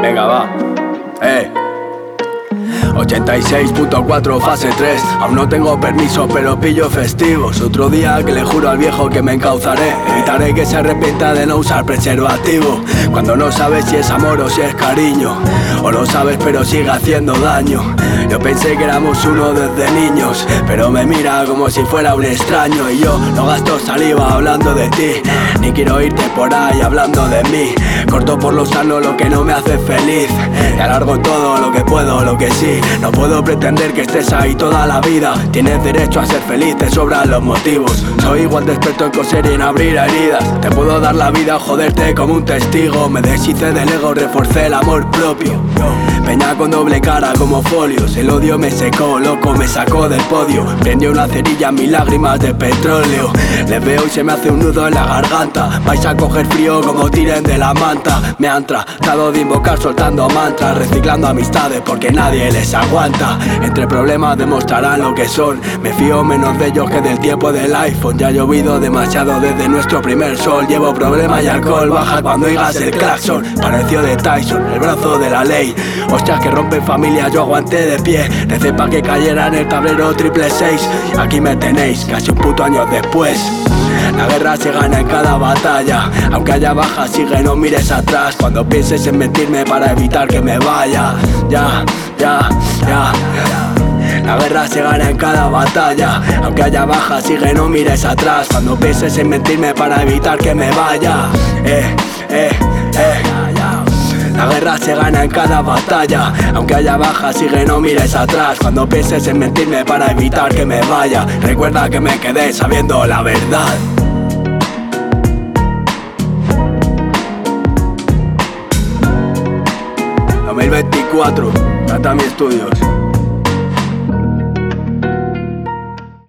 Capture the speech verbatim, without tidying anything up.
Venga, va. Eh. ochenta y seis punto cuatro fase tres. Aún no tengo permiso pero pillo festivos. Otro día que le juro al viejo que me encauzaré. Evitaré que se arrepienta de no usar preservativo. Cuando no sabes si es amor o si es cariño, o lo sabes pero sigue haciendo daño. Yo pensé que éramos uno desde niños, pero me mira como si fuera un extraño. Y yo no gasto saliva hablando de ti, ni quiero irte por ahí hablando de mí. Corto por lo sano lo que no me hace feliz, y alargo todo lo que puedo, lo que sí. No puedo pretender que estés ahí toda la vida. Tienes derecho a ser feliz, te sobran los motivos. Soy igual de experto en coser y en abrir heridas. Te puedo dar la vida o joderte como un testigo. Me deshice del ego, reforcé el amor propio. Peña con doble cara como folios. El odio me secó, loco, me sacó del podio. Prendió una cerilla, mis lágrimas de petróleo. Les veo y se me hace un nudo en la garganta. Vais a coger frío como tiren de la manta. Me han tratado de invocar soltando mantras, reciclando amistades porque nadie les aguanta. Entre problemas demostrarán lo que son. Me fío menos de ellos que del tiempo del iPhone. Ya ha llovido demasiado desde nuestro primer sol. Llevo problemas y alcohol, baja cuando oigas el claxon. Pareció de Tyson, el brazo de la ley. Hostias que rompen familias, yo aguanté de pie. Recé pa' que cayera en el tablero triple seis. Aquí me tenéis, casi un puto año después. La guerra se gana en cada batalla. Aunque haya bajas, sigue, no mires atrás. Cuando pienses en mentirme para evitar que me vaya. Ya, ya, ya. La guerra se gana en cada batalla. Aunque haya bajas, sigue, no mires atrás. Cuando pienses en mentirme para evitar que me vaya. Eh, eh, eh. La guerra se gana en cada batalla. Aunque haya bajas, sigue, no mires atrás. Cuando pienses en mentirme para evitar que me vaya. Recuerda que me quedé sabiendo la verdad. dos mil veinticuatro, Tatami Studios.